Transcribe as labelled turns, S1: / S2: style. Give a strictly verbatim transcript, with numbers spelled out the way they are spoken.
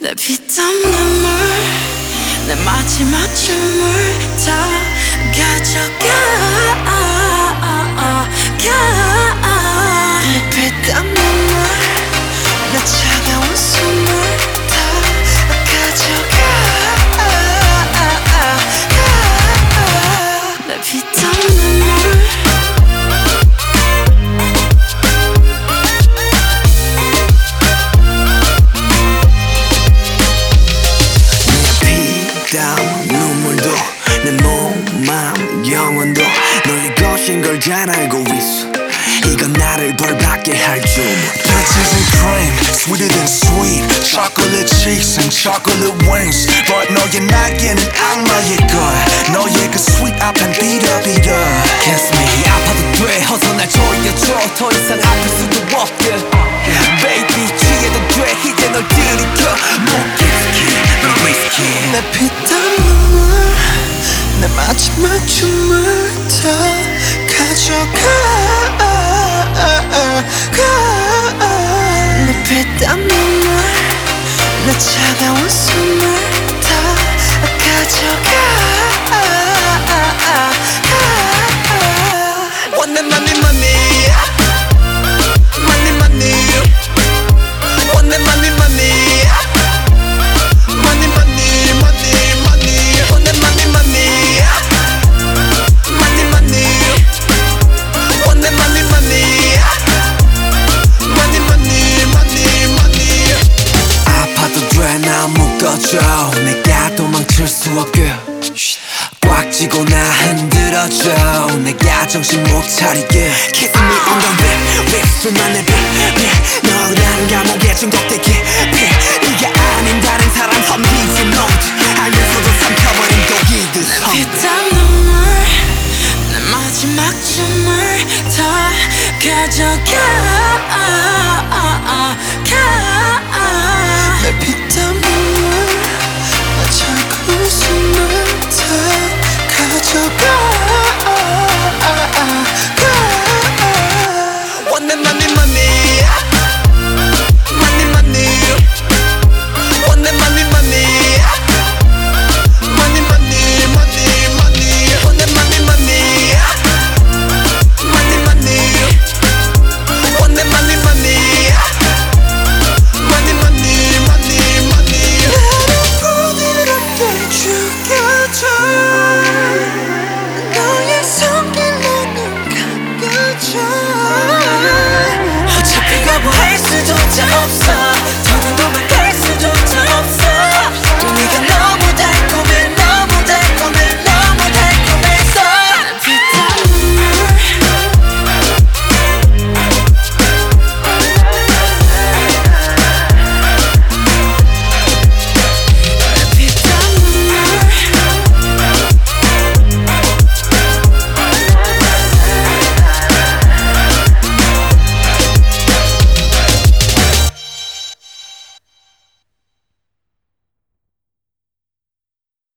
S1: 내 피땀 눈물 내 마지막 춤을 다 가져가 내 피땀 눈물 내 차가운 숨을 다 가져가 내 피땀 눈물
S2: 눈물도 내 몸, 마음, 영혼도 너의 것인 걸 잘 알고 있어. 이건 나를 벌받게 할 주문.
S3: Peaches and cream, sweeter than sweet. Chocolate cheeks and chocolate wings. But 너의 날개는 악마의 거야. 너의 그 sweet 앞엔 비려비려.
S2: Kiss me 아파도 돼 어서 날 조여줘 더 이상 아플 수도 없게 Baby 취해도 돼 이제 널 들이켜 목기스키 널 위스키
S1: 내 피땀 눈물 내 마지막 춤을 다 가져가 내 피땀 눈물 내 차가운 숨을 다 가져가 Want that money money Money money Want that money money Money, money, money, money. Want that money, money. Money, money. Want that money, money. Money, money, money, money.
S2: 아파도 돼 나 묶어줘 내가 도망칠 수 없게 꽉 쥐고 나 흔들어줘 내가 정신 못 차리게 Kiss me on the lip, lip 수만의 빛 너라는 감옥에 중독되게 네가 아닌 다른 사람 섬기지 못 알면서도 삼켜버린 독이듯
S1: 피땀 눈물 내 마지막 춤을 다 가져가 내 피땀 눈물 내 차가운 숨을 다 가져가